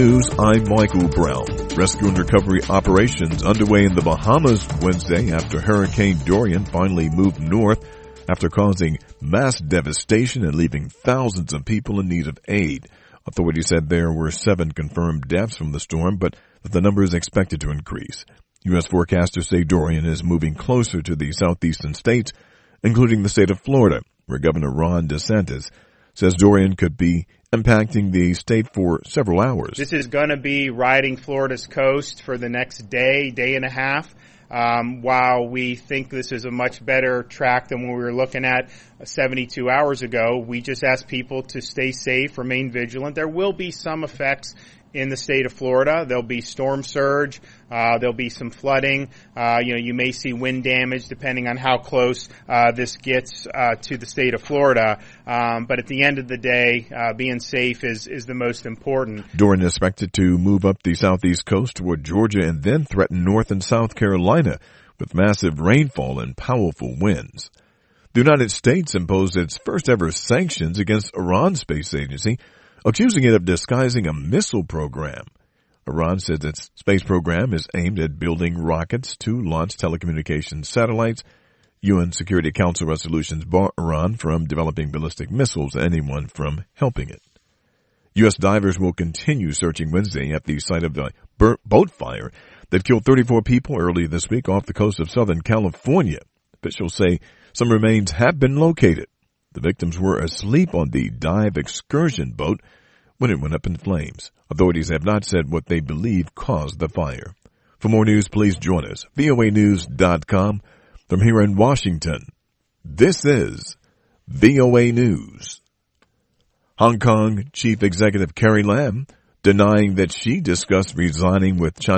News, I'm Michael Brown. Rescue and recovery operations underway in the Bahamas Wednesday after Hurricane Dorian finally moved north after causing mass devastation and leaving thousands of people in need of aid. Authorities said there were 7 confirmed deaths from the storm, but that the number is expected to increase. U.S. forecasters say Dorian is moving closer to the southeastern states, including the state of Florida, where Governor Ron DeSantis says Dorian could be impacting the state for several hours. This is going to be riding Florida's coast for the next day and a half. While we think this is a much better track than what we were looking at 72 hours ago, we just ask people to stay safe, remain vigilant. There will be some effects in the state of Florida. There'll be storm surge. There'll be some flooding. You may see wind damage depending on how close this gets to the state of Florida. But at the end of the day, being safe is the most important. Dorian is expected to move up the southeast coast toward Georgia and then threaten North and South Carolina with massive rainfall and powerful winds. The United States imposed its first ever sanctions against Iran's space agency, accusing it of disguising a missile program. Iran says its space program is aimed at building rockets to launch telecommunications satellites. UN Security Council resolutions bar Iran from developing ballistic missiles and anyone from helping it. U.S. divers will continue searching Wednesday at the site of the boat fire that killed 34 people early this week off the coast of Southern California. Officials say some remains have been located. The victims were asleep on the dive excursion boat when it went up in flames. Authorities have not said what they believe caused the fire. For more news, please join us. voanews.com. From here in Washington, this is VOA News. Hong Kong Chief Executive Carrie Lam denying that she discussed resigning with China.